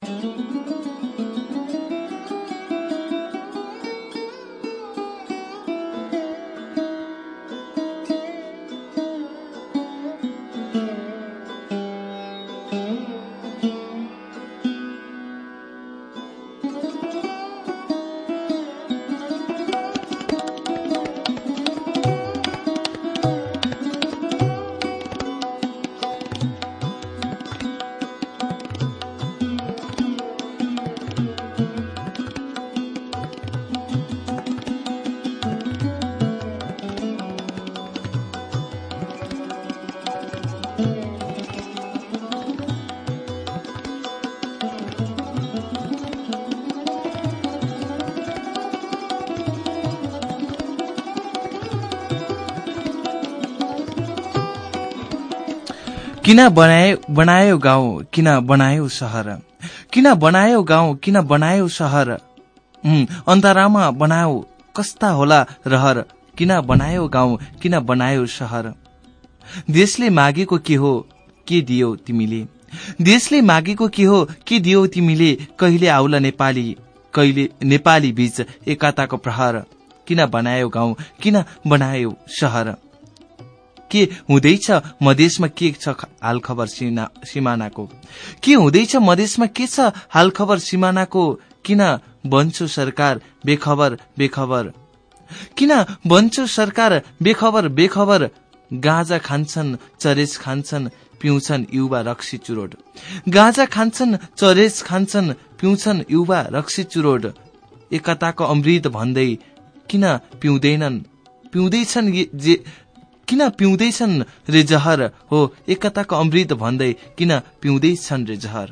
किन बनायो गाउँ किन बनायो सहर, किन बनायो गाउँ किन बनायो सहर, अन्तरामा बनायो कस्ता होला रहर, किन बनायो गाउँ किन बनायो सहर। देशले मागेको के हो के दियो तिमीले, देशले मागेको के हो के दियो तिमीले, कहिले आउला नेपाली कहिले नेपाली बीच एकताको प्रहर, किन बनायो गाउँ किन बनायो सहर। के हुँदैछ मधेसमा के छ हाल खबर सिमानाको, के हुँदैछ मधेसमा के छ हाल खबर सिमानाको, किन बन्छौ सरकार बेखबर बेखबर, किन बन्छौ सरकार बेखबर बेखबर। गाँजा खान्छन् चरेस खान्छन् पिउँछन् युवा रक्सी चुरोट, गाँजा खान्छन् चरेस खान्छन् पिउँछन् युवा रक्सी चुरोट। एकताको अमृत भन्दै किन पिउँदैछन् जे किन पिउँदैछन् रे जहर हो, एकताको अमृत भन्दै किन पिउँदैछन् रे जहर।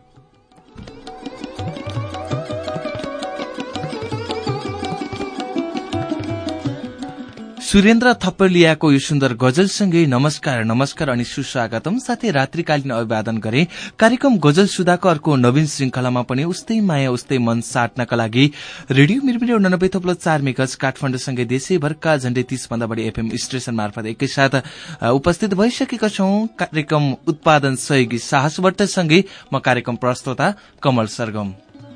सुरेन्द्र थपलियाको यो सुन्दर गजलसँगै नमस्कार नमस्कार अनि सुस्वागतम साथै रात्रिकालीन अभिवादन गरे। कार्यक्रम गजल सुधाको अर्को नवीन श्रृंखलामा पनि उस्तै माया उस्तै मन साट्नका लागि रेडियो मिरमिरे 90.4 मेगाहर्ज काठमाडौँसँगै देशैभरका झण्डै 30 भन्दा बढी एफएम स्टेशन मार्फत एकैसाथ उपस्थित भइसकेका छौं। कार्यक्रम उत्पादन सहयोगी साहस भट्टसँगै म कार्यक्रम प्रस्तोता कमल सरगम।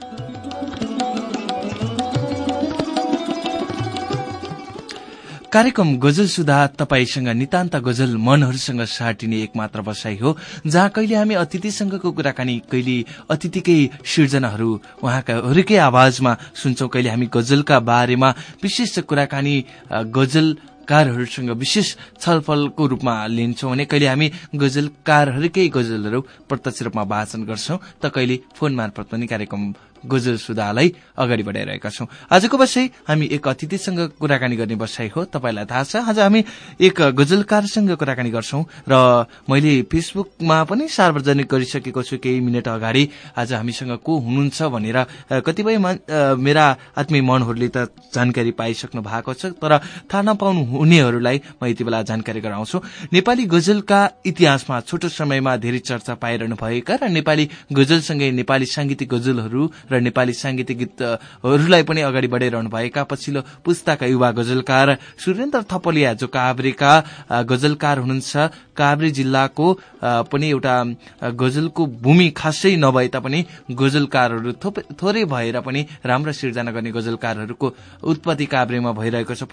कार्यक्रम गजल सुधा तपाईसँग नितान्त गजल मनहरूसँग साटिने एकमात्र बसाई हो, जहाँ कहिले हामी अतिथिसँगको कुराकानी, कहिले अतिथिकै सिर्जनाहरू उहाँकाहरूकै आवाजमा सुन्छौं, कहिले हामी गजलका बारेमा विशेष कुराकानी गजलकारहरूसँग विशेष छलफलको रूपमा लिन्छौं भने कहिले हामी गजलकारहरूकै गजलहरू प्रत्यक्ष रूपमा वाचन गर्छौं, त कहिले फोन मार्फत पनि कार्यक्रम गजल सुधालाई अगाडि बढाइरहेका छौं। आजको बसाई हामी एक अतिथिसँग कुराकानी गर्ने बसाई हो। तपाईलाई थाहा छ आज हामी एक गजलकारसँग कुराकानी गर्छौं र मैले फेसबुकमा पनि सार्वजनिक गरिसकेको छु केही मिनट अगाडि। आज हामीसँग को हुनुहुन्छ भनेर कतिपय मेरा आत्मीय मनहरूले त जानकारी पाइसक्नु भएको छ, तर थाहा नपाउनु हुनेहरूलाई म यति बेला जानकारी गराउँछु। नेपाली गजलका इतिहासमा छोटो समयमा धेरै चर्चा पाइरहनु भएका र नेपाली गजलसँगै नेपाली सांगीतिक गजलहरू र नेपाली सांगीतिक गीतहरूलाई पनि अगाडि बढाइरहनु भएका पछिल्लो पुस्ताका युवा गजलकार सुरेन्द्र थपलिया, जो काभ्रेका गजलकार हुनुहुन्छ। काभ्रे जिल्लाको पनि एउटा गजलको भूमि खासै नभए तापनि गजलकारहरू थोरै भएर पनि राम्रो सिर्जना गर्ने गजलकारहरूको उत्पत्ति काभ्रेमा भइरहेको छ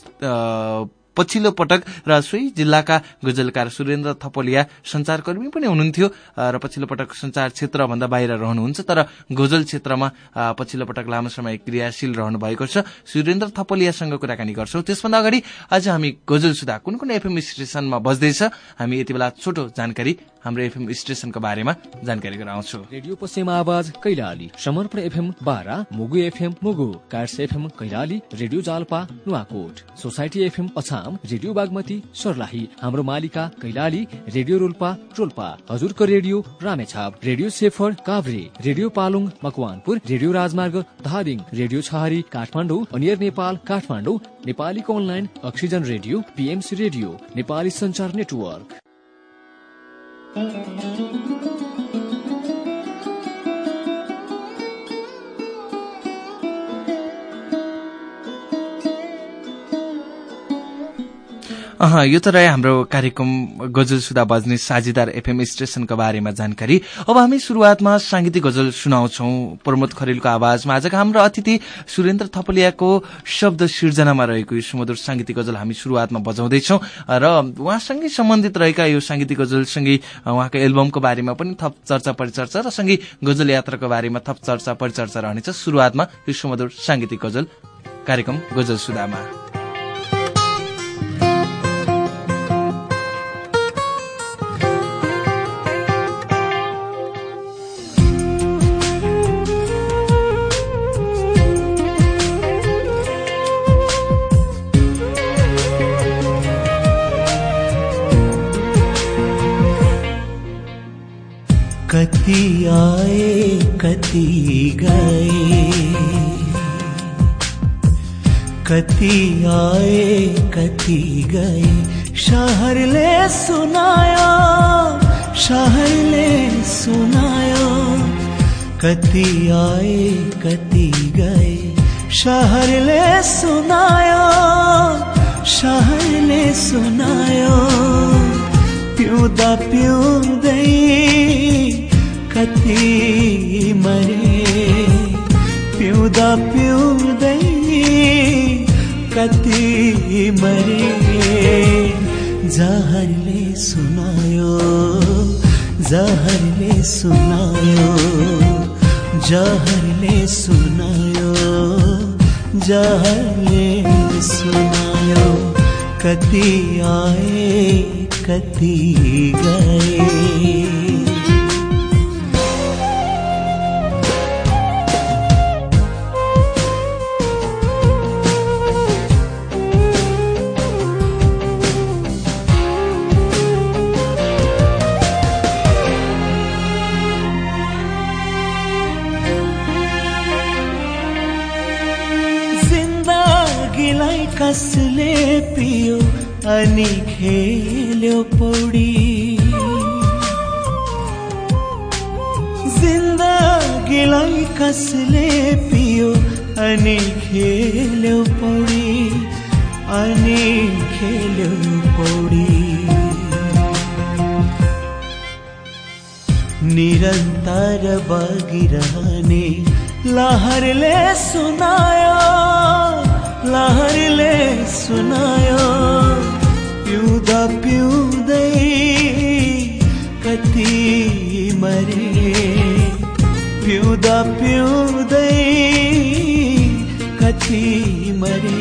पछिल्लो पटक। र सोही जिल्लाका गजलकार सुरेन्द्र थपलिया संचारकर्मी पनि हुनुहुन्थ्यो र पछिल्लो पटक संचार क्षेत्रभन्दा बाहिर रहनुहुन्छ, तर गजल क्षेत्रमा पछिल्लो पटक लामो समय क्रियाशील रहनु भएको छ। सुरेन्द्र थपलियासँग कुराकानी गर्छौं। त्यसभन्दा अगाडि आज हामी गजल सुधा कुन कुन एफएम स्टेशनमा बज्दैछ, हामी यति बेला छोटो जानकारी हाम्रो एफएम स्टेशनको बारेमा जानकारी गराउँछौं। रेडियो पश्चिम आवाज कैलाली, समर्पण एफएम बारा, मुगु एफएम मुगु, कार्स FM Kailali, radio Jalpa Nuwakot, society FM Achham, radio Bagmati Sarlahi, हाम्रो मालिका कैलाली, रेडियो रोल्पा रोल्पा, हजुरको radio Ramechhap, radio safer Kavre, radio Palung Makwanpur, radio राजमार्ग धादिङ, रेडियो छहारी काठमाडौँ, अनियर नेपाल काठमाडौँ, नेपालीको online oxygen radio, PMC radio, Nepali संचार नेटवर्क। यो त रह्यो हाम्रो कार्यक्रम गजल सुधा बज्ने साझेदार एफएम स्टेशनका बारेमा जानकारी। अब हामी शुरूआतमा सांगीतिक गजल सुनाउँछौ प्रमोद खरेलको आवाजमा। आजका हाम्रो अतिथि सुरेन्द्र थपलियाको शब्द सिर्जनामा रहेको यो सुमधुर सांगीतिक गजल हामी शुरूआतमा बजाउँदैछौ र उहाँसँगै सम्बन्धित रहेका यो सांगीतिक गजलसँगै उहाँको एल्बमको बारेमा पनि थप चर्चा परिचर्चा र सँगै गजल यात्राको बारेमा थप चर्चा परिचर्चा रहनेछ शुरूआतमा यो सुमधुर सांगीतिक गजल कार्यक्रम गजल सुधामा। कति आए कति गए, कति आए कति गए, शहरले सुनायो शहरले सुनायो। कति आए कति गए, शहरले सुनायो शहरले सुनायो। पिउँदा पिउँदै कति मरे, पिउँदा पिउँदै कति मरे। जहरले सुनायो जहरले सुनायो, जहरले सुनायो जहरले सुनायो। कति आए कति गए। कसले पियो अनि खेल्यो पौडी, जिन्दगीलाई कसले पियो अनि खेल्यो पौडी, अनि खेल्यो पौडी। निरन्तर बगिरहने लहरले सुनायो लहरले सुनायो। पिउँदा पिउँदै कति मरे, पिउँदा पिउँदै कति मरे।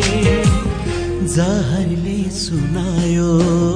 जहरले सुनायो।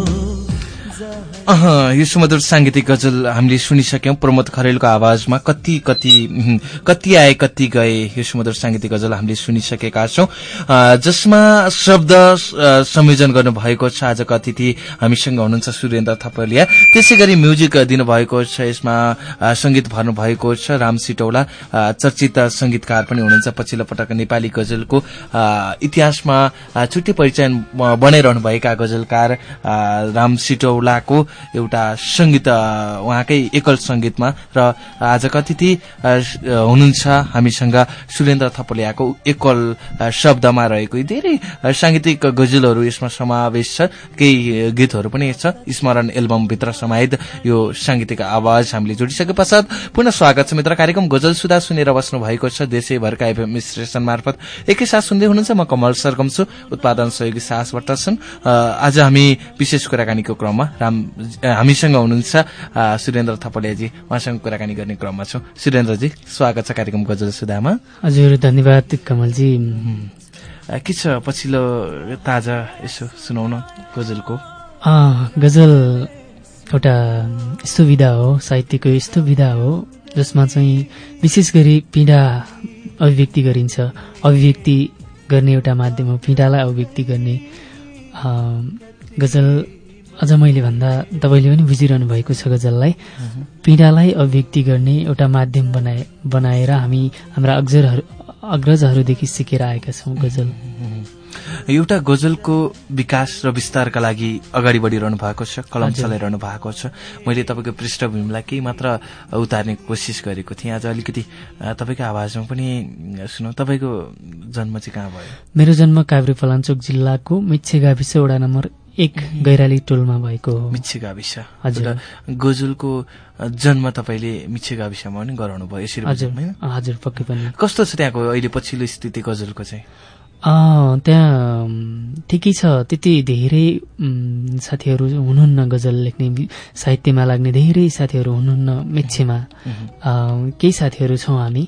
यो सुमधुर सांगीतिक गजल हामीले सुनिसक्यौं प्रमोद खरेलको आवाजमा। कति कति कति आए कति गए यो सुमधुर सांगीतिक गजल हामीले सुनिसकेका छौं, जसमा शब्द संयोजन गर्नुभएको छ आजको अतिथि हामीसँग हुनुहुन्छ सुरेन्द्र थपलिया। त्यसै गरी म्युजिक दिनुभएको छ, यसमा संगीत भर्नुभएको छ राम सिटौला, चर्चित संगीतकार पनि हुनुहुन्छ। पछिल्लो पटक नेपाली गजलको इतिहासमा छुट्टै पहिचान बनाइरहनु भएका गजलकार राम सिटौलाको एउटा संगीत उहाँकै एकल संगीतमा। र आजका अतिथि हुनुहुन्छ हामीसँग सुरेन्द्र थपलियाको एकल शब्दमा रहेको धेरै सांगीतिक गजलहरू यसमा समावेश छ। केही गीतहरू पनि छ स्मरण एल्बम भित्र समाहित यो सांगीतिक आवाज हामीले जोडिसके पश्चात पुनः स्वागत छ मित्र। कार्यक्रम गजल सुधा सुनेर बस्नु भएको छ देशैभरका एफएम स्टेशन मार्फत। एकैसाथ सुन्दै हुनुहुन्छ, म कमल सरगम छु, उत्पादन सहयोगी साहस वर्तन। आज हामी विशेष कुराकानीको क्रममा हामीसँग हुनुहुन्छ सुरेन्द्र थपलियाजी, उहाँसँग कुराकानी गर्ने क्रममा छौं। सुरेन्द्रजी स्वागत छ कार्यक्रम गजल सुधामा। हजुर धन्यवाद कमलजी। के छ पछिल्लो ताजा यसो सुनाउन गजलको? गजल एउटा यस्तो विधा हो, साहित्यको यस्तो विधा हो जसमा चाहिँ विशेष गरी पीडा अभिव्यक्ति गरिन्छ। अभिव्यक्ति गर्ने एउटा माध्यम हो, पीडालाई अभिव्यक्ति गर्ने गजल। अझ मैले भन्दा तपाईले पनि बुझिरहनु भएको छ। गजललाई पीडालाई अभिव्यक्ति गर्ने एउटा माध्यम बनाएर हामी हाम्रा अग्रजहरूदेखि सिकेर आएका छौं। गजल एउटा गजलको विकास र विस्तारका लागि अगाडि बढिरहनु भएको छ, कलम चलाइरहनु भएको छ। मैले तपाईँको पृष्ठभूमिलाई केही मात्र उतार्ने कोसिस गरेको थिएँ। आज अलिकति तपाईँको आवाजमा पनि सुनौ। तपाईँको जन्म चाहिँ कहाँ भयो? मेरो जन्म काभ्रे पलाञ्चोक जिल्लाको मिच्छे गाविस वडा नम्बर एक गैराली टोलमा भएको हो। मिच्छे गाविस। हजुर। गजलको जन्म तपाईँले मिच्छे गाविसमा पनि गराउनु भयो यसरी? हजुर पक्कै पनि। कस्तो छ त्यहाँको अहिले पछिल्लो स्थिति गजलको चाहिँ? त्यहाँ ठिकै छ, त्यति धेरै साथीहरू हुनुहुन्न गजल लेख्ने, साहित्यमा लाग्ने धेरै साथीहरू हुनुहुन्न मेच्छेमा। केही साथीहरू छौँ हामी,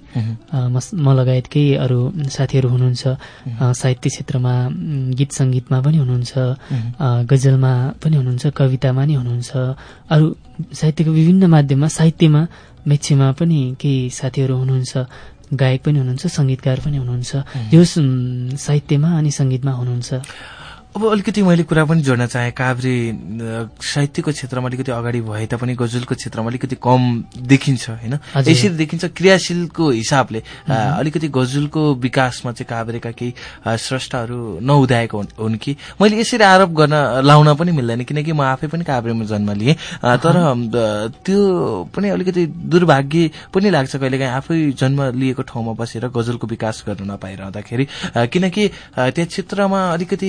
म लगायत केही अरू साथीहरू हुनुहुन्छ। साहित्य क्षेत्रमा गीत सङ्गीतमा पनि हुनुहुन्छ, गजलमा पनि हुनुहुन्छ, कवितामा नि हुनुहुन्छ, अरू साहित्यको विभिन्न माध्यममा साहित्यमा मेच्छेमा पनि केही साथीहरू हुनुहुन्छ, गायक पनि हुनुहुन्छ, सङ्गीतकार पनि हुनुहुन्छ, यो साहित्यमा अनि सङ्गीतमा हुनुहुन्छ। अब अलिकति मैले कुरा पनि जोड्न चाहे, काभ्रे साहित्यको क्षेत्रमा अलिकति अगाडि भए तापनि गजलको क्षेत्रमा अलिकति कम देखिन्छ होइन? यसरी देखिन्छ क्रियाशीलको हिसाबले अलिकति गजलको विकासमा चाहिँ काभ्रेका केही स्रष्टाहरू नउदाएको हुन् कि? मैले यसरी आरोप गर्न लाउन पनि मिल्दैन, किनकि म आफै पनि काभ्रेमा जन्म लिएँ, तर त्यो पनि अलिकति दुर्भाग्य पनि लाग्छ कहिलेकाहीँ आफै जन्म लिएको ठाउँमा बसेर गजलको विकास गर्न नपाइरहँदाखेरि, किनकि त्यहाँ क्षेत्रमा अलिकति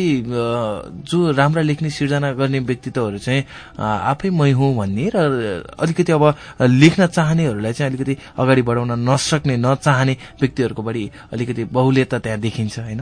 जो राम्रा लेख्ने सिर्जना गर्ने व्यक्तित्वहरू चाहिँ आफै मै हुँ भन्ने र अलिकति अब लेख्न चाहनेहरूलाई चाहिँ अलिकति अगाडि बढाउन नसक्ने नचाहने व्यक्तिहरूको बढी अलिकति बहुल्यता त्यहाँ देखिन्छ होइन?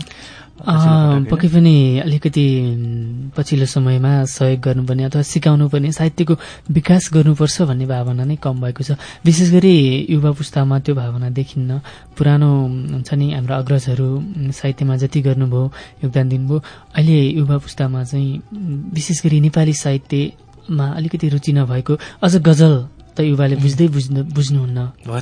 पक्कै पनि अलिकति पछिल्लो समयमा सहयोग गर्नुपर्ने अथवा सिकाउनु पर्ने, साहित्यको विकास गर्नुपर्छ भन्ने भावना नै कम भएको छ। विशेष गरी युवा पुस्तामा त्यो भावना देखिन्न। पुरानो हुन्छ नि हाम्रो अग्रजहरू साहित्यमा जति गर्नुभयो, योगदान दिनुभयो, अहिले युवा पुस्तामा चाहिँ विशेष गरी नेपाली साहित्यमा अलिकति रुचि नभएको, अझ गजल त युवाले बुझ्नुहुन्न।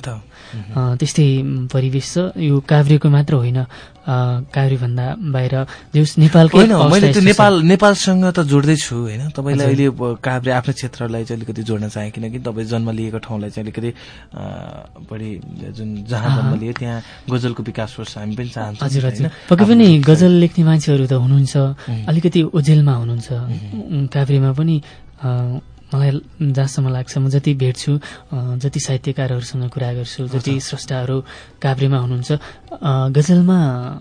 त्यस्तै परिवेश छ। यो काभ्रेको मात्र होइन, काभ्रेभन्दा बाहिर नेपालकै होइन। मैले त्यो नेपालसँग त जोड्दैछु होइन? तपाईँलाई अहिले काभ्रे आफ्नो क्षेत्रलाई चाहिँ अलिकति जोड्न चाहे, किनकि तपाईँ जन्म लिएको ठाउँलाई चाहिँ अलिकति बढी जुन जहाँ जन्म लिए त्यहाँ गजलको विकास होस् हामी पनि चाहन्छौँ। हजुर हजुर, पक्कै पनि गजल लेख्ने मान्छेहरू त हुनुहुन्छ, अलिकति ओझेलमा हुनुहुन्छ काभ्रेमा पनि। मलाई जहाँसम्म लाग्छ, म जति भेट्छु, जति साहित्यकारहरूसँग कुरा गर्छु, जति स्रष्टाहरू काभ्रेमा हुनुहुन्छ, गजलमा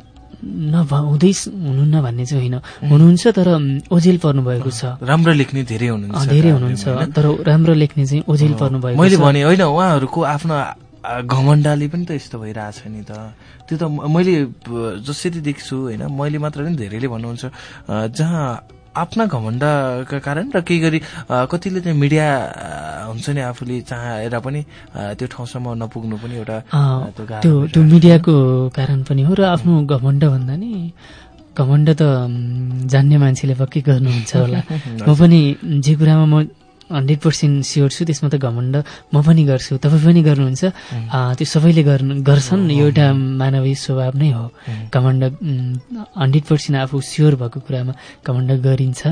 हुनुहुन्न भन्ने चाहिँ होइन, हुनुहुन्छ तर ओझेल पर्नु भएको छ। राम्रो लेख्ने धेरै हुनुहुन्छ तर राम्रो लेख्ने चाहिँ ओझेल पर्नु भएको छ। मैले भने होइन, उहाँहरूको आफ्नो घमण्डले पनि त यस्तो भइरहेछ नि त। त्यो त मैले जसरी देख्छु होइन, मैले मात्र होइन धेरैले भन्नुहुन्छ, जहाँ आफ्ना घमण्डका कारण र केही गरी कतिले चाहिँ मिडिया हुन्छ नि आफूले चाहेर पनि त्यो ठाउँसम्म नपुग्नु पनि एउटा त्यो मिडियाको कारण पनि हो। र आफ्नो घमण्ड भन्दा नि घमण्ड त जान्ने मान्छेले पक्कै गर्नुहुन्छ होला। म पनि जे कुरामा म 100% स्योर छु त्यसमा त घमण्ड म पनि गर्छु, तपाईँ पनि गर्नुहुन्छ, त्यो सबैले गर्छन्। यो एउटा मानवीय स्वभाव नै हो। घमण्ड 100% आफू स्योर भएको कुरामा घमण्ड गरिन्छ।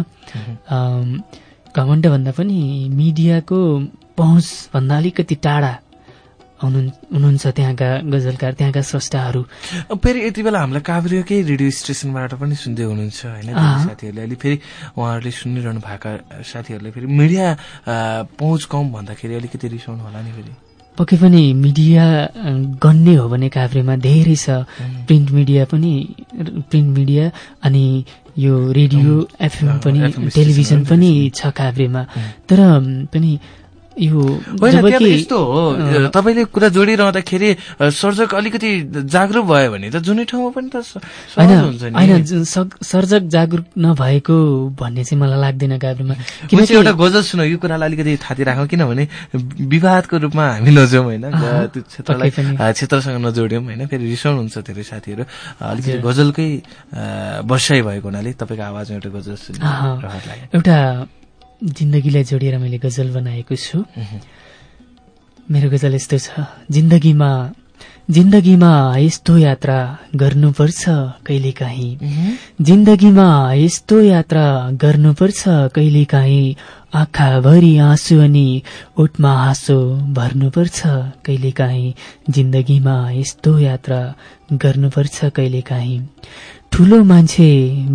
घमण्ड भन्दा पनि मिडियाको पहुँच भन्दा अलिकति टाढा हुनुहुन्छ त्यहाँका गजलकार, त्यहाँका स्रष्टाहरू। फेरि यति बेला हामीलाई काभ्रेकै रेडियो स्टेसनबाट पनि सुन्दै हुनुहुन्छ होइन साथीहरूले। अहिले फेरि उहाँहरूले सुनिरहनु भएका साथीहरूले फेरि मिडिया पहुँच कम भन्दाखेरि अलिकति रिसाउनु होला नि फेरि? पक्कै पनि मिडिया गन्ने हो भने काभ्रेमा धेरै छ। प्रिन्ट मिडिया अनि यो रेडियो, एफएम पनि, टेलिभिजन पनि छ काभ्रेमा। तर पनि यो यस्तो हो, तपाईँले कुरा जोडिरहँदाखेरि सर्जक अलिकति जागरुक भयो भने त जुनै ठाउँमा पनि त होइन। सर्जक जागरुक नभएको भन्ने चाहिँ मलाई लाग्दैन काभ्रेमा। किनकि एउटा गजल सुनौ, यो कुरालाई अलिकति थाती राखौँ, किनभने विवादको रूपमा हामी नजाउँ होइन, त्यो क्षेत्रसँग नजोड्यौँ होइन, फेरि रिसाउनुहुन्छ धेरै साथीहरू। अलिकति गजलकै बसाइ भएको हुनाले तपाईँको आवाजमा एउटा गजल सुन्नु रहर लाग्यो। एउटा जिन्दगीलाई जोडिएर मैले गजल बनाएको छु। मेरो गजल यस्तो छ। जिन्दगीमा यस्तो यात्रा गर्नुपर्छ कहिलेकाहीँ, जिन्दगीमा यस्तो यात्रा गर्नुपर्छ कहिलेकाहीँ, आँखाभरि आँसु अनि ओठमा हाँसो भर्नुपर्छ कहिलेकाहीँ, जिन्दगीमा यस्तो यात्रा गर्नुपर्छ कहिलेकाहीँ। ठुलो मान्छे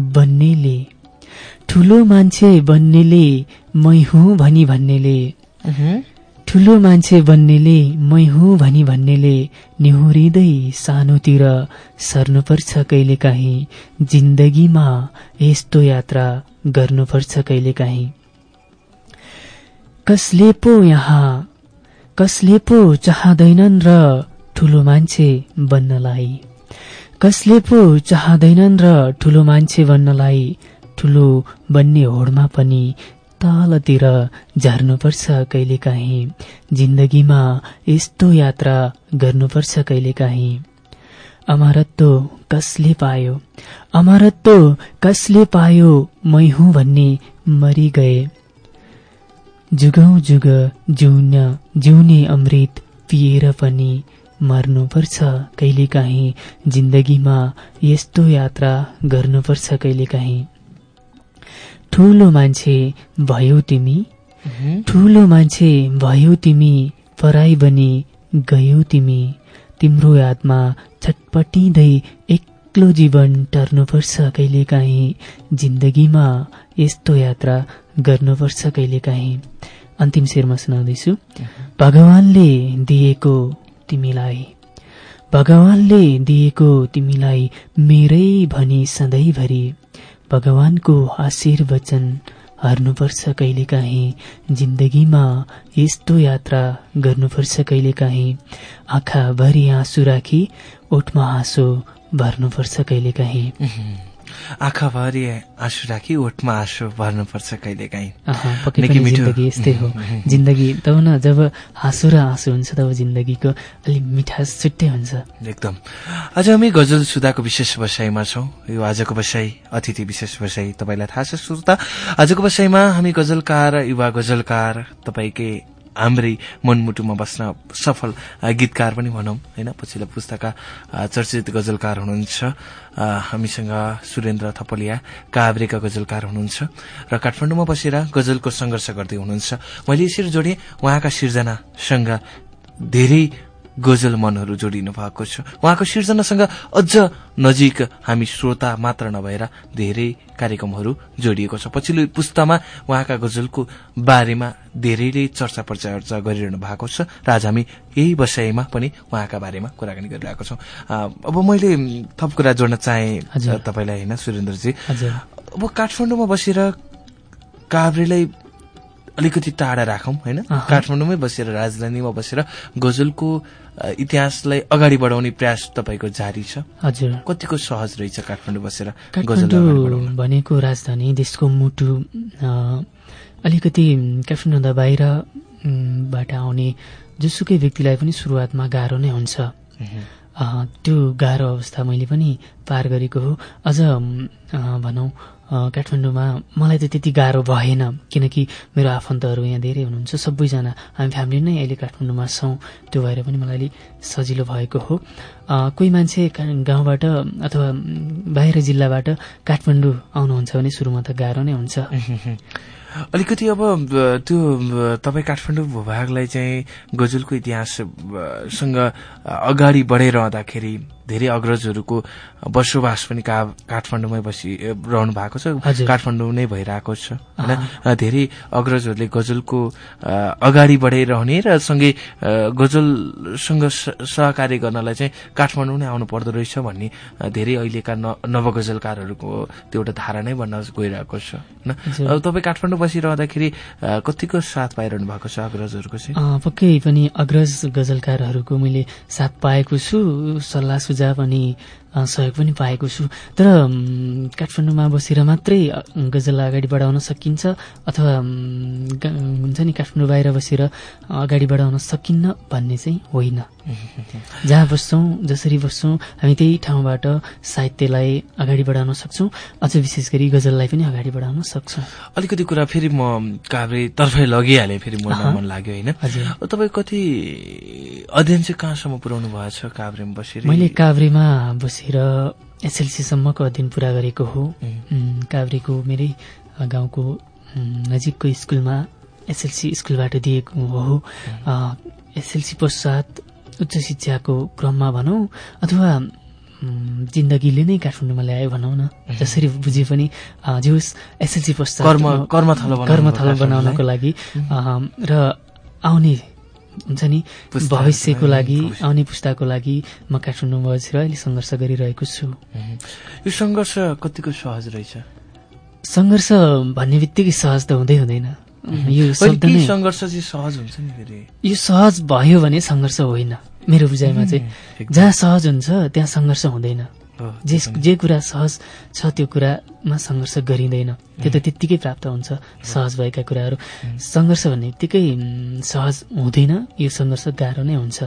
बन्नेले मै हुँ भनी भन्नेले, ठुलो मान्छे बन्नेले मै हुँ भनी भन्नेले निहुरिँदै सानोतिर सर्नुपर्छ कहिलेकाहीँ, जिन्दगीमा यस्तो यात्रा गर्नुपर्छ कहिलेकाहीँ। कसले पो चाहदैनन् र ठुलो मान्छे बन्नलाई, कसले पो चाहदैनन् र ठुलो मान्छे बन्नलाई, ठुलो बन्ने होडमा पनि तलतिर झर्नुपर्छ कहिलेकाहीँ। जिन्दगीमा यस्तो यात्रा गर्नुपर्छ कहिलेकाहीँ। अमरत्व कसले पायो मै हुँ भन्ने मरि गए। जुगौं जुग जिउने अमृत पिएर पनि मर्नुपर्छ कहिलेकाहीँ। जिन्दगीमा यस्तो यात्रा गर्नुपर्छ कहिलेकाहीँ। ठुलो मान्छे भयौ तिमी, पराई बनी गयौ तिमी। तिम्रो यादमा छटपटिँदै एक्लो जीवन टर्नुपर्छ कहिलेकाहीँ। जिन्दगीमा यस्तो यात्रा गर्नुपर्छ कहिलेकाहीँ। अन्तिम शेरमा सुनाउँदैछु। भगवानले दिएको तिमीलाई मेरै भनी सधैँभरि। भगवानको आशीर्वचन हर्नुपर्छ कहिलेकाहीँ। जिन्दगीमा यस्तो यात्रा गर्नुपर्छ कहिलेकाहीँ। आँखाभरि आँसु राखी ओठमा हाँसो भर्नुपर्छ कहिलेकाहीँ। आँखाभरि आँसु राखी ओठमा आँसु भर्नुपर्छ कहिलेकाहीँ। पक्कै पनि जिन्दगी यस्तै हो। जिन्दगी तब न जब हाँसो र आँसु हुन्छ तब जिन्दगीको अलि मिठास छुट्टै हुन्छ एकदम। आज हामी गजल सुधाको विशेष बसाइमा छौँ। यो आजको बसाई अतिथि विशेष बसाई तपाईँलाई थाहा छ श्रोता। आजको बसाइमा हामी गजलकार, युवा गजलकार, तपाईँकै हाम्रै मनमुटुमा बस्न सफल गीतकार पनि भनौं हैन, पछिल्लो पुस्ताका चर्चित गजलकार हुनुहुन्छ हामीसँग सुरेन्द्र थपलिया, काभ्रेका गजलकार हुनुहुन्छ र काठमाडौँमा बसेर गजलको संघर्ष गर्दै हुनुहुन्छ। मैले यसरी जोडे उहाँका सिर्जनासँग धेरै गजल मनहरू जोडिनु भएको छ। उहाँको सिर्जनासँग अझ नजिक हामी श्रोता मात्र नभएर धेरै कार्यक्रमहरू जोडिएको छ। पछिल्लो पुस्तामा उहाँका गजलको बारेमा धेरैले चर्चा परिचर्चा गरिरहनु भएको छ र आज हामी यही बसाइमा पनि उहाँका बारेमा कुराकानी गरिरहेको छौं। अब मैले थप कुरा जोड्न चाहे तपाईलाई हैन सुरेन्द्रजी। अब काठमाडौँमा बसेर काभ्रेलाई अलिकति टाढा राखौं हैन, काठमाडौँमै बसेर राजधानीमा बसेर गजलको इतिहासलाई अगाडि बढाउने प्रयास तपाईको जारी छ। हजुर, कतिको सहज रहेछ काठमाडौँ बसेर गजल भनेको राजधानी, देशको मुटु। अलिकति काठमाडौँभन्दा बाहिरबाट आउने जुसुकै व्यक्तिलाई पनि सुरुवातमा गाह्रो नै हुन्छ। त्यो गाह्रो अवस्था मैले पनि पार गरेको हो। अझ भनौं काठमाडौँमा मलाई त त्यति गाह्रो भएन, किनकि मेरो आफन्तहरू यहाँ धेरै हुनुहुन्छ। सबैजना हामी फ्यामिली नै अहिले काठमाडौँमा छौं, त्यो भएर पनि मलाई अलि सजिलो भएको हो। कोही मान्छे गाउँबाट अथवा बाहिर जिल्लाबाट काठमाडौँ आउनुहुन्छ भने सुरुमा त गाह्रो नै हुन्छ। अलिकति अब त्यो तपाईँ काठमाडौँ भूभागलाई चाहिँ गजलको इतिहाससँग अगाडि बढाइरहँदाखेरि धेरै अग्रजहरूको बसोबास पनि काठमाडौँमै बसिरहनु भएको छ, काठमाडौँ नै भइरहेको छ हैन। धेरै अग्रजहरूले गजलको अगाडि बढाइरहने र सँगै गजलसँग सहकार्य गर्नलाई चाहिँ काठमाडौँ नै आउनु पर्दो रहेछ भन्ने धेरै अहिलेका नवगजलकारहरूको त्यो एउटा धारणै बन्न गइरहेको छ हैन। अब तपाईँ काठमाडौँ बसिरहँदाखेरि कतिको साथ पाइरहनु भएको छ अग्रजहरूको चाहिँ? पक्कै पनि अग्रज गजलकारहरूको मैले साथ पाएको छु, सल्लाह सुझाव अनि सहयोग पनि पाएको छु। तर काठमाडौँमा बसेर मात्रै गजल अगाडि बढाउन सकिन्छ अथवा हुन्छ नि काठमाडौँ बाहिर बसेर अगाडि बढाउन सकिन्न भन्ने चाहिँ होइन। जहाँ बस्छौं, जसरी बस्छौं, हामी त्यही ठाउँबाट साहित्यलाई अगाडि बढाउन सक्छौं, अझ विशेष गरी गजललाई पनि अगाडि बढाउन सक्छौं। अलिकति कुरा फेरि म काभ्रे तर्फै लगिहालेँ, फेरि मन लाग्यो होइन। तपाईँ कति अध्ययन चाहिँ कहाँसम्म पुर्याउनु भएछ काभ्रेमा बसेर? मैले काभ्रेमा बसेर एसएलसी सम्मको अध्ययन पूरा गरेको हो। काभ्रेको मेरै गाउँको नजिकको स्कुलमा एसएलसी स्कुलबाट दिएको हो। एसएलसी पश्चात उच्च शिक्षाको क्रममा भनौं अथवा जिन्दगीले नै काठमाडौँमा ल्यायो भनौं न, जसरी बुझे पनि जे होस् एसएलसी पश्चात कर्मथलो बनाउनको लागि र आउने हुन्छ नि भविष्यको लागि, आउने पुस्ताको लागि म काठमाडौँमा बसेर अहिले संघर्ष गरिरहेको छु। यो संघर्ष कतिको सहज रहेछ? सङ्घर्ष भन्ने बित्तिकै सहज त हुँदै हुँदैन। यो शब्द नै सङ्घर्ष चाहिँ सहज हुन्छ नि फेरि। यो सहज भयो भने सङ्घर्ष होइन मेरो बुझाइमा चाहिँ। जहाँ सहज हुन्छ त्यहाँ सङ्घर्ष हुँदैन। जे कुरा सहज छ त्यो कुरामा सङ्घर्ष गरिँदैन, त्यो त त्यत्तिकै प्राप्त हुन्छ सहज भएका कुराहरू। सङ्घर्ष भन्ने बित्तिकै सहज हुँदैन, यो सङ्घर्ष गाह्रो नै हुन्छ।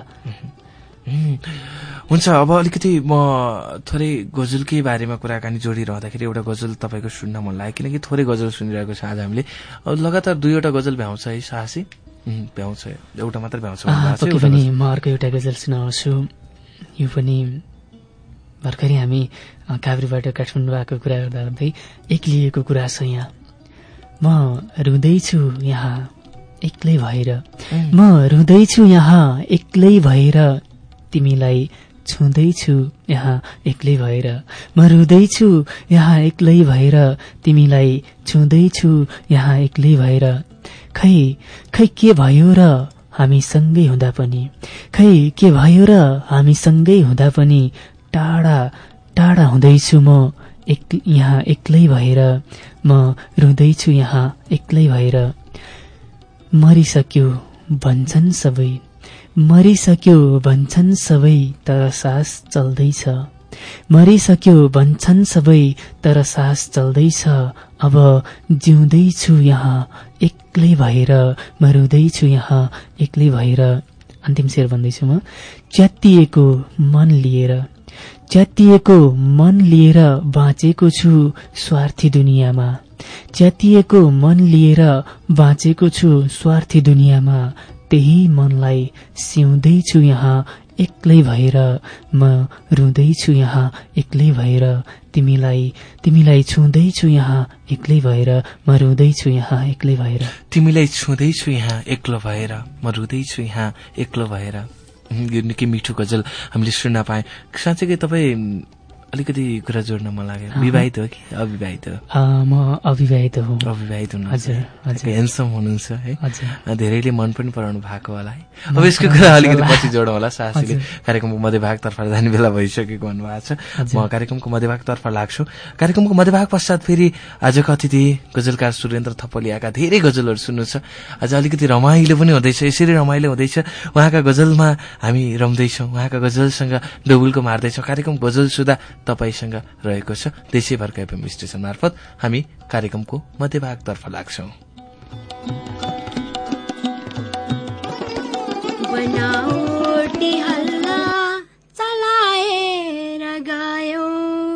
हुन्छ, अब अलिकति म थोरै गजलकै बारेमा कुराकानी जोडिरहँदाखेरि एउटा गजल तपाईँको सुन्न मन लाग्यो, किनकि थोरै गजल सुनिरहेको छ आज हामीले। लगातार 2वटा गजल भ्याउँछ है साहसी? भ्याउँछ, एउटा मात्र भ्याउँछ पनि। म अर्को एउटा गजल सुनाउँछु। यो पनि भर्खरै हामी काभ्रेबाट काठमाडौँ आएको कुरा गर्दा गर्दै एक्लिएको कुरा छ यहाँ। म रुँदैछु यहाँ एक्लै भएर, म रुँदैछु यहाँ एक्लै भएर, तिमीलाई छुँदैछु यहाँ एक्लै भएर, म रुँदैछु यहाँ एक्लै भएर, तिमीलाई छुँदैछु यहाँ एक्लै भएर। खै खै के भयो र हामी सँगै हुँदा पनि, खै के भयो र हामी सँगै हुँदा पनि, टाढा टाढा हुँदैछु म यहाँ एक्लै भएर, म रुँदैछु यहाँ एक्लै भएर। मरिसक्यो भन्छन् सबै, मरिसक्यो भन्छन् सबै, तर सास चल्दैछ, मरिसक्यो भन्छन् सबै, तर सास चल्दैछ। अब जिउँदैछु यहाँ एक्लै भएर, म रुँदैछु यहाँ एक्लै भएर। अन्तिम शेर भन्दैछु म। च्यातिएको मन लिएर, च्यातिएको मन लिएर बाँचेको छु स्वार्थी दुनियाँमा, च्यातिएको मन लिएर बाँचेको छु स्वार्थी दुनियाँमा। त्यही मनलाई सिउँदैछु यहाँ एक्लै भएर, म रुँदैछु यहाँ एक्लै भएर, तिमीलाई छुँदैछु यहाँ एक्लै भएर, म रुँदैछु यहाँ एक्लै भएर। तिमीलाई छुँदैछु यहाँ एक्लो भएर, म रुँदैछु यहाँ एक्लो भएर। यो निकै मिठो गजल हामीले सुन्न पाएँ। साँच्चै तपाईँ अलिकति कुरा जोड्न मन लाग्यो। विवाहित हो कि अविवाहित हो? म अविवाहित हुँ। अविवाहित हुनुहुन्छ, हजुर। ह्यान्डसम हुनुहुन्छ है, धेरैले मन पनि पराउनु भएको होला है। अब यसको कुरा अलिकति पछि जोडौँ होला। साहसीले कार्यक्रमको मध्यभागतर्फ जाने बेला भइसकेको भन्नुभएको छ। म कार्यक्रमको मध्यभागतर्फ लाग्छु। कार्यक्रमको मध्यभाग पश्चात फेरि आजको अतिथि गजलकार सुरेन्द्र थपलियाका धेरै गजलहरू सुन्नु छ। आज अलिकति रमाइलो पनि हुँदैछ, यसरी रमाइलो हुँदैछ। उहाँका गजलमा हामी रम्दैछौँ, उहाँका गजलसँग डबुल्को मार्दैछौँ। कार्यक्रम गजल सुधा तपाईसँग रहेको छ। देशैभरका एफएम स्टेशन मार्फत हामी कार्यक्रमको मध्यभागतर्फ लाग्छौं। बनावटी हल्ला चलाएर गयो,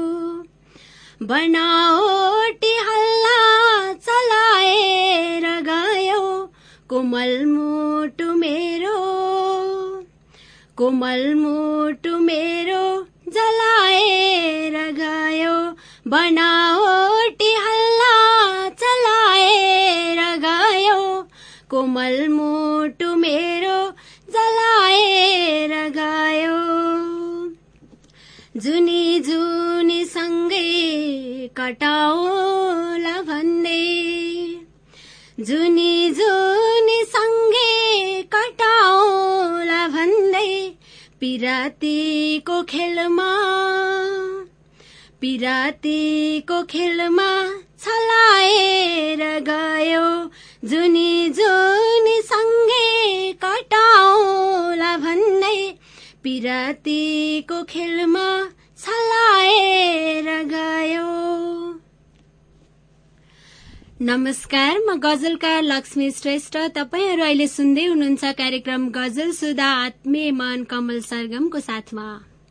बनावटी हल्ला चलाएर गयो, कोमल मुटु मेरो, कोमल मुटु मेरो जलाएर गयो, बनावटी हल्ला चलाएर गयो, कोमल मुटु मेरो जलाएर गयो। जुनी जुनी सँगै कटाउला भन्दै, जुनी जुनी सँगै कटाउला भन्दै, पिरातीको खेलमा, पिरातीको खेलमा छलाएर गयो, जुनी जुनी सँगै कटाउला भन्दै, पिरातीको खेलमा छलाएर गयो। नमस्कार, म गजलकार लक्ष्मी श्रेष्ठ। तपाईहरू अहिले सुन्दै हुनुहुन्छ कार्यक्रम गजल सुधा आत्मीय मन कमल सरगमको साथमा।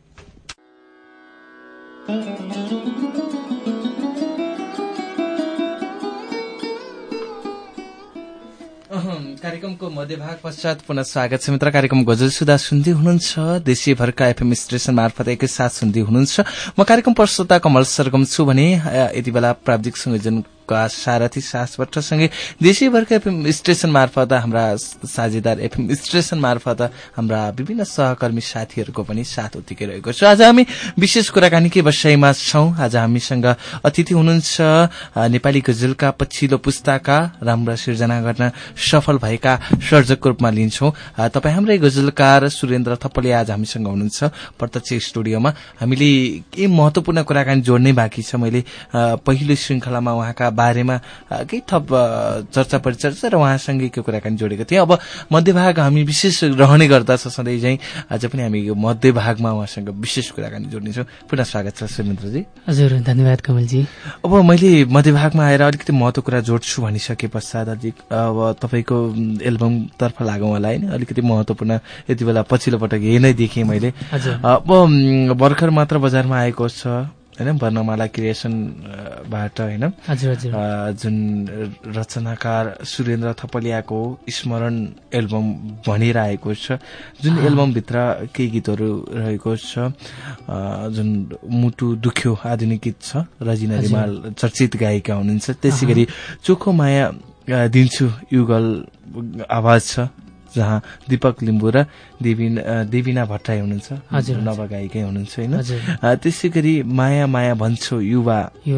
कार्यक्रमको मध्यभाग पश्चात पुनः स्वागत छ मित्र। कार्यक्रम गजल सुधा सुन्दै हुनुहुन्छ, देशैभरका एफएम स्टेशन मार्फत एकैसाथ सुन्दै हुनुहुन्छ। म कार्यक्रम प्रस्तुता कमल सरगम छु भने यति बेला प्राविधिक संयोजन सारथी सास भट्टसँगै देशैभरका एफएम स्टेशन मार्फत, हाम्रा साझेदार एफएम स्टेशन मार्फत हाम्रा विभिन्न सहकर्मी साथीहरूको पनि साथ उत्तिकै रहेको छ। आज हामी विशेष कुराकानीकै विषयमा छौं। आज हामीसँग अतिथि हुनुहुन्छ नेपाली गजलका पछिल्लो पुस्ताका राम्रा सिर्जना गर्न सफल भएका सर्जकको रूपमा लिन्छौं। तपाई हाम्रै गजलकार सुरेन्द्र थपलिया आज हामीसँग हुनुहुन्छ प्रत्यक्ष स्टुडियोमा। हामीले केही महत्वपूर्ण कुराकानी जोड्नै बाँकी छ। मैले पहिलो श्रृंखलामा उहाँका बारेमा केही थप चर्चा परिचर्चा र उहाँसँगैको कुराकानी जोडेको थिएँ। अब मध्यभाग हामी विशेष रहने गर्दछ सधैँ चाहिँ, आज पनि हामी यो मध्यभागमा उहाँसँग विशेष कुराकानी जोड्नेछौँ। पुनः स्वागत छ सुरेन्द्रजी। हजुर धन्यवाद कमलजी। अब मैले मध्यभागमा आएर अलिकति महत्त्व कुरा जोड्छु भनिसके पश्चात अब तपाईँको एल्बमतर्फ लागौँ होला होइन, अलिकति महत्त्वपूर्ण यति बेला पछिल्लो पटक यही नै देखेँ मैले। अब भर्खर मात्र बजारमा आएको छ होइन, वर्णमाला क्रिएसनबाट होइन, जुन रचनाकार सुरेन्द्र थपलियाको स्मरण एल्बम भनिएर आएको छ, जुन एल्बमभित्र केही गीतहरू रहेको छ जुन मुटु दुख्यो आधुनिक गीत छ, रजिना रिमाल चर्चित गायिका हुनुहुन्छ। त्यसै गरी चोखो माया दिन्छु युगल आवाज छ, जहाँ दीपक लिम्बू र देवीना भट्टराई हुनुहुन्छ, नवगायिकै हुनुहुन्छ होइन। त्यसै गरी माया माया भन्छौ युवा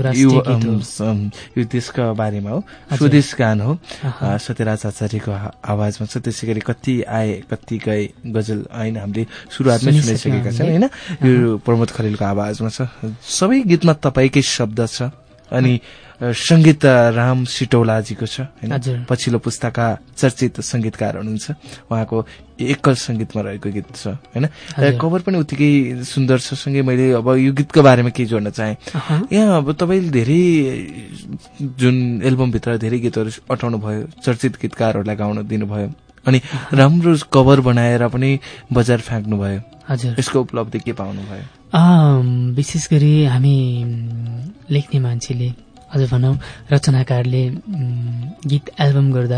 यो देशका बारेमा हो, स्वदेश गान हो, सत्यराज आचार्यको आवाजमा छ। त्यसै गरी कति आए कति गए गजल होइन, हामीले सुरुवातमै सुनाइसकेका छौँ होइन, यो प्रमोद खरेलको आवाजमा छ। सबै गीतमा तपाईँकै शब्द छ अनि संगीत राम सिटौलाजीको छ होइन, पछिल्लो पुस्ताका चर्चित संगीतकार हुनुहुन्छ, उहाँको एकल संगीतमा रहेको गीत छ होइन। कभर पनि उत्तिकै सुन्दर छ। सँगै मैले अब यो गीतको बारेमा केही जोड्न चाहेँ। यहाँ अब तपाईँले धेरै जुन एल्बमभित्र धेरै गीतहरू अटाउनु भयो, चर्चित गीतकारहरूलाई गाउन दिनुभयो अनि राम्रो कभर बनाएर पनि बजार फ्याँक्नुभयो। यसको उपलब्धि के पाउनुभयो? विशेष गरी हामी लेख्ने मान्छेले, अझ भनौँ रचनाकारले गीत एल्बम गर्दा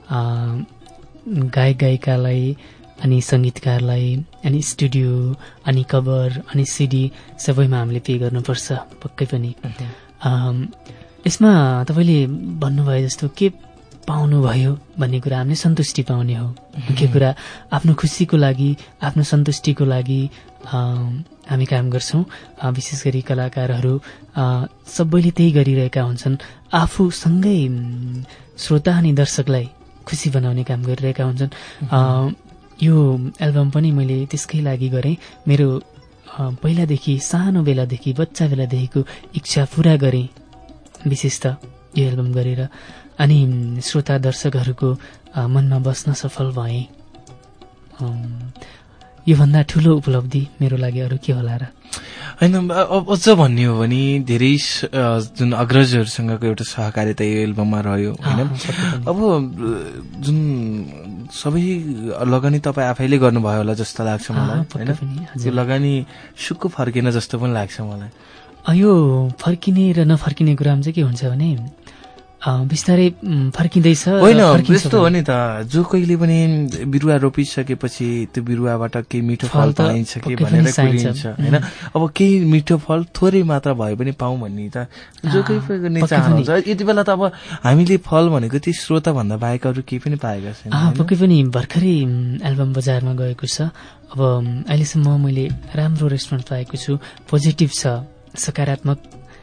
गायक गायिकालाई अनि सङ्गीतकारलाई अनि स्टुडियो अनि कभर अनि सिडी सबैमा हामीले पे गर्नुपर्छ पक्कै पनि। यसमा तपाईँले भन्नुभयो जस्तो के पाउनुभयो भन्ने कुरा हामीले सन्तुष्टि पाउने हो। मुख्य कुरा आफ्नो खुसीको लागि, आफ्नो सन्तुष्टिको लागि हामी काम गर्छौँ। विशेष गरी कलाकारहरू सबैले त्यही गरिरहेका हुन्छन्, आफूसँगै श्रोता अनि दर्शकलाई खुसी बनाउने काम गरिरहेका हुन्छन्। यो एल्बम पनि मैले त्यसकै लागि गरेँ। मेरो पहिलादेखि सानो बेलादेखि बच्चा बेलादेखिको इच्छा पुरा गरेँ विशेष त यो एल्बम गरेर, अनि श्रोता दर्शकहरूको मनमा बस्न सफल भएँ। योभन्दा ठुलो उपलब्धि मेरो लागि अरू के होला र? होइन, अझ भन्ने हो भने धेरै जुन अग्रजहरूसँगको एउटा सहकार्यता यो एल्बममा रह्यो होइन। अब जुन सबै लगानी तपाईँ आफैले गर्नुभयो होला जस्तो लाग्छ मलाई होइन। त्यो लगानी सुक्क फर्किन जस्तो पनि लाग्छ मलाई। यो फर्किने र नफर्किने कुरामा चाहिँ के हुन्छ भने बिस्तारै फर्किँदैछ होइन, यस्तो हो नि त, जो कहिले पनि बिरुवा रोपिसकेपछि त्यो बिरुवाबाट केही मिठो फल पाइन्छ कि भनेर कुरिन्छ होइन। अब केही मिठो फल थोरै मात्रा भए पनि पाउँ भन्ने त जो कोही चाहनुहुन्छ। यति बेला त अब हामीले फल भनेको त्यो श्रोता भन्दा बाहेक अरू केही पनि पाएका छैन। पक्कै पनि भर्खरै एल्बम बजारमा गएको छ। अब अहिलेसम्म मैले राम्रो रेस्पोन्स पाएको छु, पोजिटिभ छ, सकारात्मक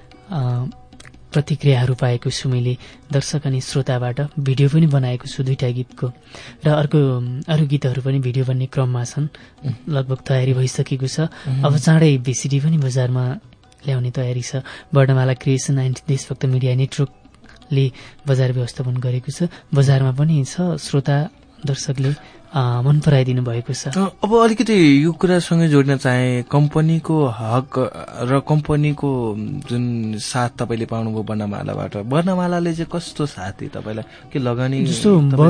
प्रतिक्रियाहरू पाएको छु मैले दर्शक अनि श्रोताबाट। भिडियो पनि बनाएको छु 2टा गीतको, र अरू गीतहरू पनि भिडियो बन्ने क्रममा छन्, लगभग तयारी भइसकेको छ। अब चाँडै VCD पनि बजारमा ल्याउने तयारी छ। वर्णमाला क्रिएसन एन्ड देशभक्त मिडिया नेटवर्कले बजार व्यवस्थापन गरेको छ, बजारमा पनि छ, श्रोता दर्शकले मन पराइदिनु भएको छ। अब अलिकति यो कुरासँगै जोड्न चाहे, कम्पनीको हक र कम्पनीको जुन साथ तपाईँले पाउनुभयो वर्णमालाबाट, वर्णमालाले चाहिँ कस्तो साथ दियो तपाईँलाई? के लगानी जस्तो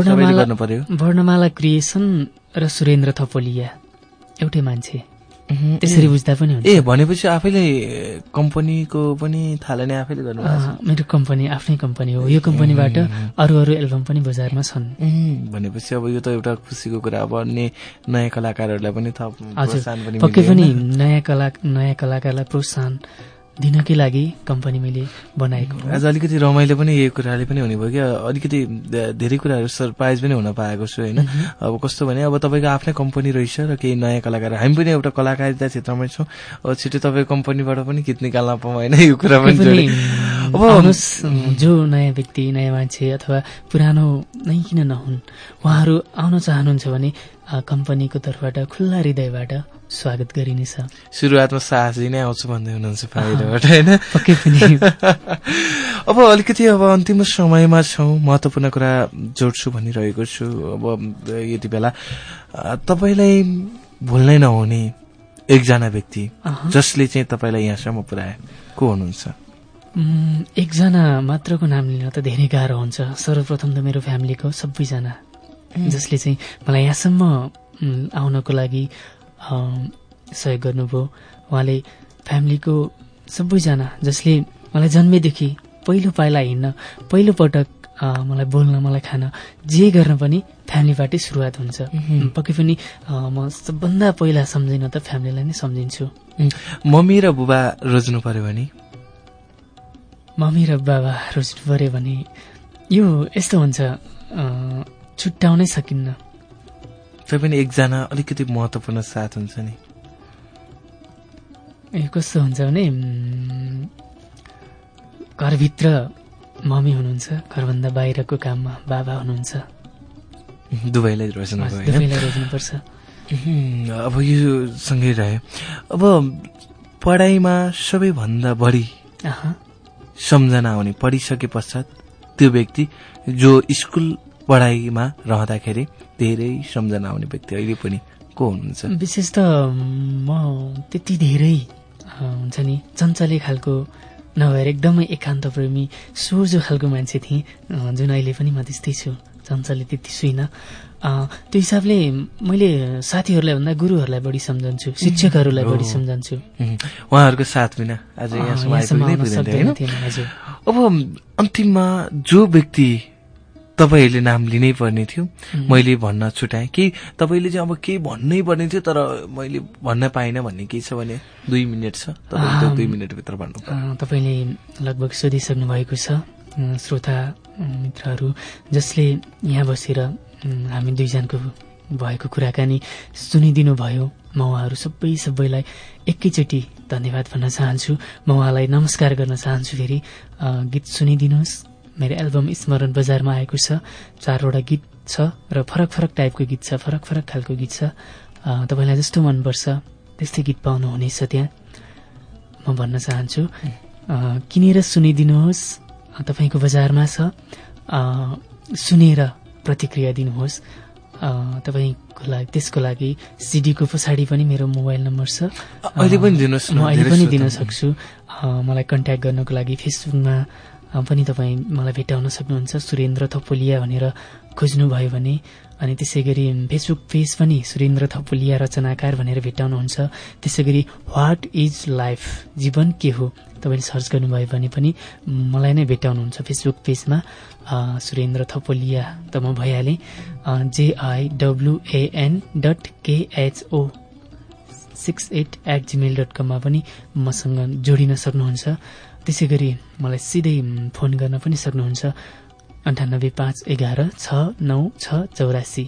वर्णमाला क्रिएसन र सुरेन्द्र थपलिया एउटै मान्छे, त्यसरी बुझ्दा पनि हुन्छ। भनेपछि आफैले कम्पनीको पनि थालनी आफैले गर्नुभएको? मेरो कम्पनी आफ्नै कम्पनी हो। यो कम्पनीबाट अरू एल्बम पनि बजारमा छन्। भनेपछि अब यो त एउटा खुसीको कुरा। अब अन्य नयाँ कलाकारहरूलाई पनि थप प्रोत्साहन पनि पक्कै पनि नयाँ कलाकारलाई प्रोत्साहन दिनकै लागि कम्पनी मैले बनाएको। आज अलिकति रमाइलो पनि यही कुराले पनि हुने भयो कि अलिकति धेरै कुराहरू सरप्राइज पनि हुन पाएको छु होइन। अब कस्तो भने अब तपाईँको आफ्नै कम्पनी रहेछ र केही नयाँ कलाकार, हामी पनि एउटा कलाकारिता क्षेत्रमै छौँ, अब छिटो तपाईँको कम्पनीबाट पनि गीत निकाल्न पाऊँ होइन, यो कुरा पनि अब जो नयाँ व्यक्ति, नयाँ मान्छे अथवा पुरानो नै किन नहुन्, उहाँहरू आउन चाहनुहुन्छ भने कम्पनीको तर्फबाट खुल्ला हृदयबाट स्वागत गरिनेछ। सुरुवातमा साहसी नै आउँछु भन्दै हुनुहुन्छ बाहिरबाट होइन? पक्कै पनि। अब अलिकति अब अन्तिम समयमा छौँ, महत्त्वपूर्ण कुरा जोड्छु भनिरहेको छु। अब यति बेला तपाईँलाई भुल्नै नहुने एकजना व्यक्ति जसले चाहिँ तपाईँलाई यहाँसम्म पुर्याए को हुनुहुन्छ? एकजना मात्रको नाम लिन त धेरै गाह्रो हुन्छ। सर्वप्रथम त मेरो फ्यामिलीको सबैजना जसले चाहिँ मलाई यहाँसम्म आउनको लागि सहयोग गर्नुभयो। उहाँले फ्यामिलीको सबैजना जसले मलाई जन्मेदेखि पहिलो पाइला हिँड्न, पहिलोपटक मलाई बोल्न, मलाई खान, जे गर्न पनि फ्यामिलीबाटै सुरुवात हुन्छ। पक्कै पनि म सबभन्दा पहिला सम्झिन त फ्यामिलीलाई नै सम्झिन्छु। मम्मी र बुबा रोज्नु पर्यो भने? मम्मी र बाबा रोज्नु पर्यो भने यो यस्तो हुन्छ, छुट्याउनै सकिन्न। तै पनि एकजना अलिकति महत्त्वपूर्ण साथ हुन्छ नि। कस्तो हुन्छ भने घरभित्र मम्मी हुनुहुन्छ, घरभन्दा बाहिरको काममा बाबा हुनुहुन्छ। दुवैलाई रोज्नुपर्छ। अब यो सँगै रह्यो। अब पढाइमा सबैभन्दा बढी सम्झना आउने पढिसके पश्चात त्यो व्यक्ति जो स्कुल पढाइमा रहँदाखेरि धेरै सम्झना आउने व्यक्ति अहिले पनि को हुनुहुन्छ? विशेष त म त्यति धेरै हुन्छ नि चञ्चले खालको नभएर एकदमै एकान्त प्रेमी सोझो खालको मान्छे थिएँ, जुन अहिले पनि म त्यस्तै छु। चञ्चले त्यति छुइनँ। त्यो हिसाबले मैले साथीहरूलाई भन्दा गुरुहरूलाई बढी सम्झन्छु, शिक्षकहरूलाई बढी सम्झन्छु। उहाँहरूको साथ बिना आज यहाँसम्म आइपुग्दैन थिएन। अब अन्तिममा जो व्यक्ति तपाईँहरूले नाम लिनै पर्ने थियो, मैले भन्न छुटाएँ कि तपाईँले चाहिँ अब केही भन्नै पर्ने थियो तर मैले भन्न पाइनँ भन्ने केही छ भने 2 मिनट छ, तपाईँले 2 मिनटभित्र भन्नु। तपाईँले लगभग सोधिसक्नु भएको छ श्रोता मित्रहरू, जसले यहाँ बसेर हामी दुईजनाको भएको कुराकानी सुनिदिनु भयो। म उहाँहरू सबैलाई एकैचोटि धन्यवाद भन्न चाहन्छु। म उहाँलाई नमस्कार गर्न चाहन्छु। फेरि गीत सुनिदिनुहोस्। मेरो एल्बम स्मरण बजारमा आएको छ। 4वटा गीत छ र फरक फरक टाइपको गीत छ, फरक फरक खालको गीत छ। तपाईँलाई जस्तो मनपर्छ त्यस्तै गीत पाउनुहुनेछ त्यहाँ। म भन्न चाहन्छु किनेर सुनिदिनुहोस्, तपाईँको बजारमा छ। सुनेर प्रतिक्रिया दिनुहोस्। तपाईँको लागि त्यसको लागि सिडीको पछाडि पनि मेरो मोबाइल नम्बर छ, अहिले पनि दिनुहोस्। म अहिले पनि दिन सक्छु। मलाई कन्ट्याक्ट गर्नको लागि फेसबुकमा पनि तपाईँ मलाई भेटाउन सक्नुहुन्छ, सुरेन्द्र थपोलिया भनेर खोज्नुभयो भने। अनि त्यसै गरी फेसबुक पेज पनि सुरेन्द्र थपोलिया रचनाकार भनेर भेटाउनुहुन्छ। त्यसै गरी व्हाट इज लाइफ, जीवन के हो, तपाईँले सर्च गर्नुभयो भने पनि मलाई नै भेटाउनुहुन्छ फेसबुक पेजमा। सुरेन्द्र थपोलिया त म भइहालेँ। JIWAN.KHO68@gmail.com मा पनि मसँग जोडिन सक्नुहुन्छ। त्यसै गरी मलाई सिधै फोन गर्न पनि सक्नुहुन्छ 9851169684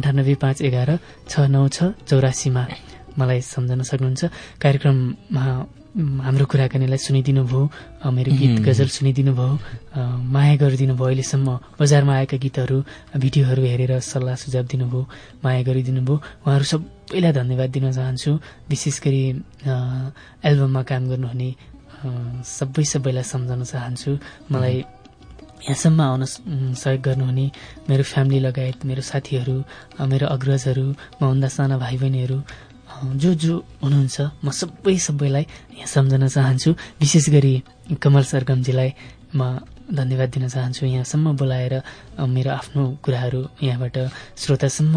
9851169684 मा मलाई सम्झन सक्नुहुन्छ। कार्यक्रममा हाम्रो कुराकानीलाई सुनिदिनु भयो, मेरो गीत गजल सुनिदिनु भयो, माया गरिदिनु भयो। अहिलेसम्म बजारमा आएका गीतहरू भिडियोहरू हेरेर सल्लाह सुझाव दिनुभयो, माया गरिदिनु भयो। उहाँहरू सबैलाई धन्यवाद दिन चाहन्छु। विशेष गरी एल्बममा काम गर्नुहुने सबैलाई सम्झन चाहन्छु। मलाई यहाँसम्म आउन सहयोग गर्नुहुने मेरो फ्यामिली लगायत मेरो साथीहरू, मेरो अग्रजहरू, मभन्दा साना भाइ बहिनीहरू जो हुनुहुन्छ, म सबैलाई यहाँ सम्झन चाहन्छु। विशेष गरी कमल सरगमजीलाई म धन्यवाद दिन चाहन्छु। यहाँसम्म बोलाएर मेरो आफ्नो कुराहरू यहाँबाट श्रोतासम्म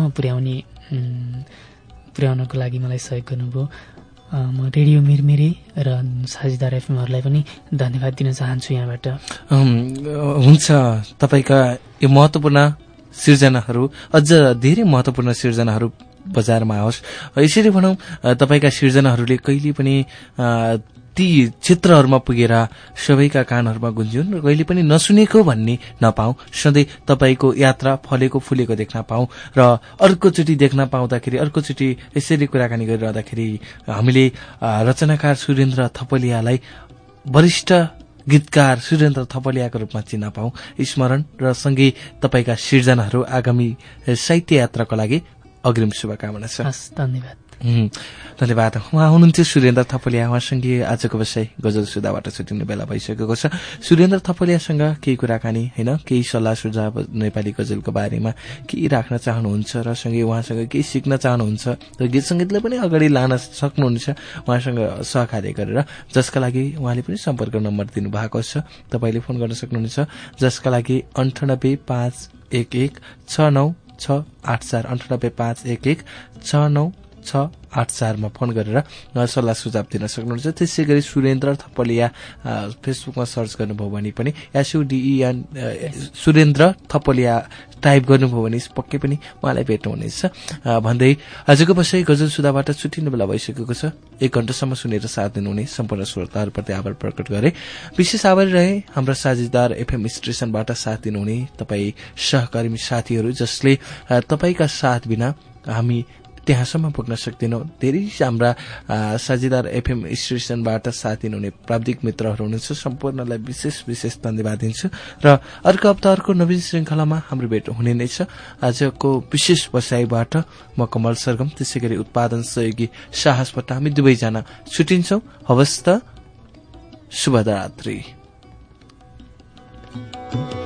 पुर्याउनको लागि मलाई सहयोग गर्नुभयो। म रेडियो मिरमिरे र साझेदार एफएमहरूलाई पनि धन्यवाद दिन चाहन्छु यहाँबाट। हुन्छ, तपाईँका यो महत्त्वपूर्ण सिर्जनाहरू, अझ धेरै महत्त्वपूर्ण सिर्जनाहरू बजारमा आओस्। यसरी भनौँ, तपाईँका सिर्जनाहरूले कहिले पनि ती क्षेत्रहरूमा पुगेर सबैका कानहरूमा गुन्जुन् र कहिले पनि नसुनेको भन्ने नपाऊ। सधैँ तपाईँको यात्रा फलेको फुलेको देख्न पाऊँ र अर्कोचोटि देख्न पाउँदाखेरि, अर्कोचोटि यसरी कुराकानी गरिरहँदाखेरि हामीले रचनाकार सुरेन्द्र थपलियालाई वरिष्ठ गीतकार सुरेन्द्र थपलियाको रूपमा चिन्न पाऊँ। स्मरण र सँगै तपाईँका सिर्जनाहरू आगामी साहित्य यात्राको लागि अग्रिम शुभकामना छ। धन्यवाद। धन्यवाद। उहाँ हुनुहुन्थ्यो सुरेन्द्र थपलिया। उहाँसँगै आजको विषय गजल सुधाबाट छुटिने बेला भइसकेको छ। सुरेन्द्र थपलियासँग केही कुराकानी होइन, केही सल्लाह सुझाव नेपाली गजलको बारेमा केही राख्न चाहनुहुन्छ र सँगै उहाँसँग केही सिक्न चाहनुहुन्छ र गीत संगीतले पनि अगाडि लान सक्नुहुन्छ उहाँसँग सहकार्य गरेर, जसका लागि उहाँले पनि सम्पर्क नम्बर दिनुभएको छ, तपाईँले फोन गर्न सक्नुहुनेछ, जसका लागि 9851169684 9851169684 मा फोन गरेर सल्लाह सुझाव दिन सक्नुहुन्छ। त्यसै गरी सुरेन्द्र थपलिया फेसबुकमा सर्च गर्नुभयो भने पनि SUDEN सुरेन्द्र थपलिया टाइप गर्नुभयो भने पक्कै पनि उहाँलाई भेट्नुहुनेछ भन्दै आजको विषय गजल सुधाबाट छुट्टिने बेला भइसकेको छ। 1 घण्टासम्म सुनेर साथ दिनुहुने सम्पूर्ण श्रोताहरूप्रति आभार प्रकट गरे। विशेष आभारी रहे हाम्रा साझेदार FM स्टेशनबाट साथ दिनुहुने तपाईँ सहकर्मी साथीहरू, जसले तपाईँका साथ बिना हामी त्यहाँसम्म पुग्न सक्दैनौं। धेरै हाम्रा साझेदार FM स्टेशनबाट साथ दिनुहुने प्राविधिक मित्रहरू हुनुहुन्छ, सम्पूर्णलाई विशेष धन्यवाद दिन्छु। र अर्को हप्ता अर्को नवीन श्रृंखलामा हाम्रो भेट हुने नै छ। आजको विशेष बसाईबाट म कमल सरगम, त्यसै गरी उत्पादन सहयोगी साहसबाट हामी दुवैजना छुटिन्छौं। हवस् त, शुभरात्रि।